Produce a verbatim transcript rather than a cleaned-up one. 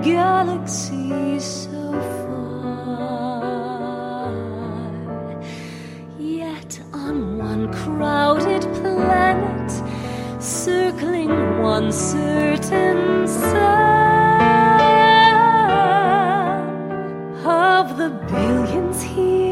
galaxy so far. Yet on one crowded planet, circling one certain sun, of the billions here